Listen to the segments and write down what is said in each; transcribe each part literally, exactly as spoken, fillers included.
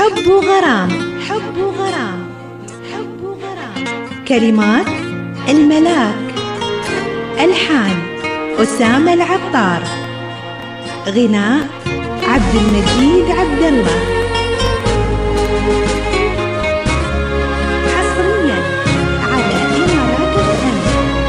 حب وغرام. حب وغرام. حب وغرام. كلمات الملاك، ألحان أسامة العطار، غناء عبد المجيد عبد الله. حصريا على إمارات الفن.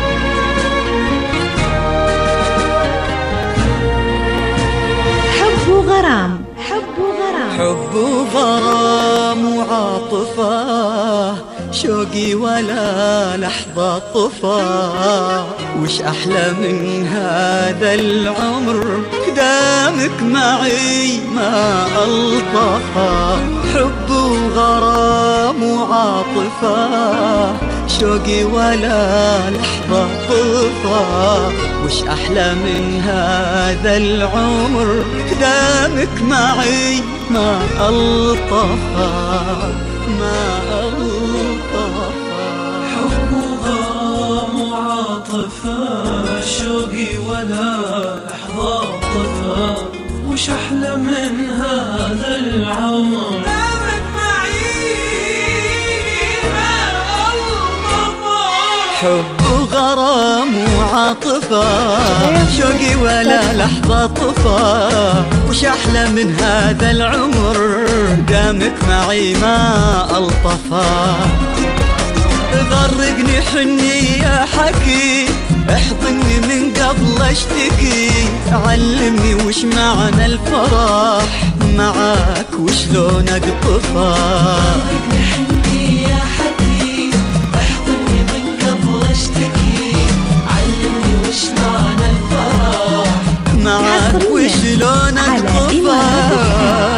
حب وغرام. حب وغرام. حب وغرام وعاطفة، شوقي ولا لحظة طفى. وش أحلى من هذا العمر دامك معي ما ألطفى. حب وغرام وعاطفة، شوقي ولا لحظة طفى. وش أحلى من هذا العمر دامك معي ما ألطفى ما ألطفى. حب وغرام وعاطفة، شوقي ولا لحظة طفى. وش أحلى من هذا العمر دامك معي ما ألطفى. حب وغرام وعاطفة، شوقي ولا لحظة طفى. وش أحلى من هذا العمر دامك معي ما ألطفى. غرقني حني يا حكي، احضني من قبل اشتكي. علمني وش معنى الفرح معاك وشلون اقطفى. غرقني حني يا حكي، احضني من قبل اشتكي. علمني وش معنى الفرح معاك وشلون اقطفى.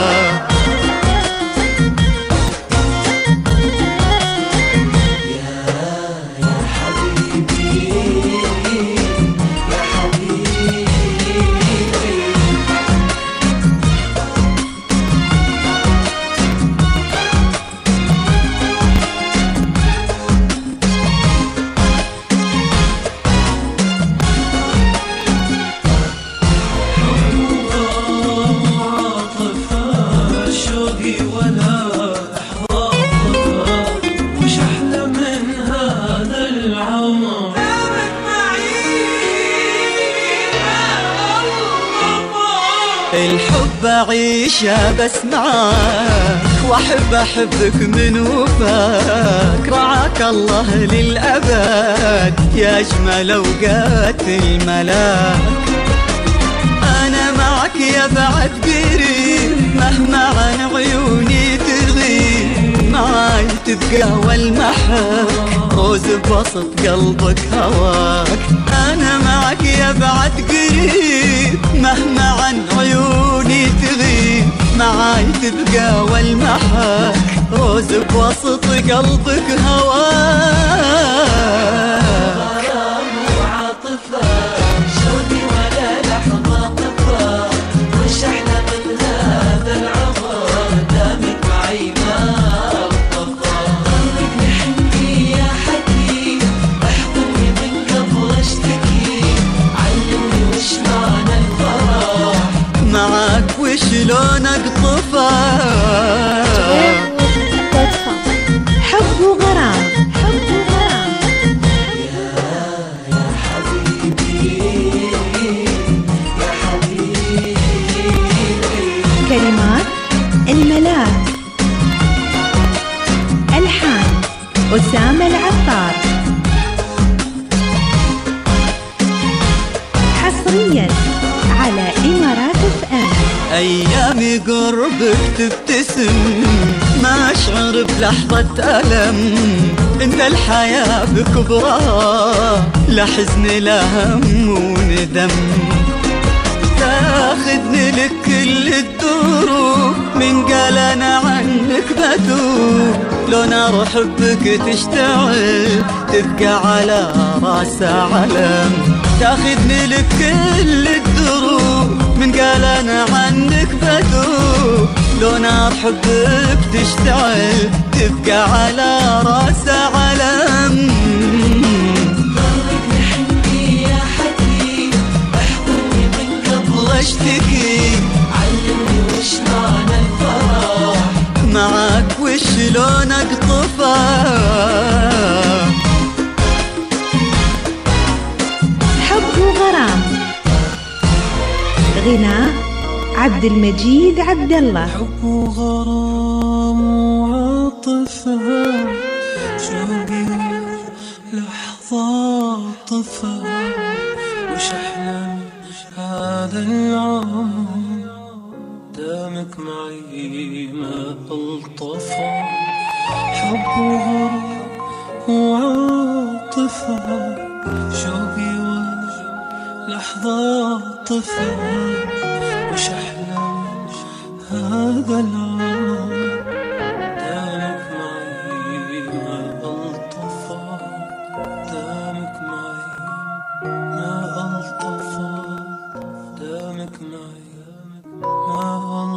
الحب أعيشه بس معاك، وأحب أحبك من وفاك. رعاك الله للأبد يا أجمل أوقات الملاك. أنا معك يا بعد قريب، مهما عن عيوني تغيب. معاي تبقى والمحك روز بوسط قلبك هواك. أنا معك يا بعد قريب، مهما عن عيوني تغيب. معاي تبقى والمحك روز بوسط قلبك هواك. غرام وعاطفة، شوقي ولا لحظة طفى. وش أحلى من هذا العمر دامك معي ما ألطفى. غرقني حني يا حكي، احضني من قبل اشتكي. علمني وش معنى الفرح معاك وشلون اقطفى. حب وغرام. حب وغرام. يا حبيبي يا حبيبي. كلمات الملاك، ألحان أسامة العطار. حصريا على إمارات الفن. أيامي قربك تبتسم، ما أشعر بلحظة ألم. أنت الحياة بكبرها، لا حزن لا هم وندم. تاخذني لك كل الدروب، من قال أنا عنك بدوب. لو نار حبك تشتعل تبقى على راسها علم. تاخذني لك كل الدروب، من قال أنا عنك بدوب. لو نار حبك تشتعل تبقى على راسها علم. غرقني حني يا حكي، احضني من قبل اشتكي. علمني وش معنى الفرح شلون اقطفه. حب وغرام، غناء عبد المجيد عبد الله. حب وغرام وعاطفة، شوقي لحظة طفى، وش أحلم هذا العمر دامك معي ما ألطفى. حب وغرام وعاطفة، شوقي لحظة طفى، وش أحلم هذا العمر دامك معي ما ألطفى. دامك معي ما ألطفى، دامك معي ما ألطفى.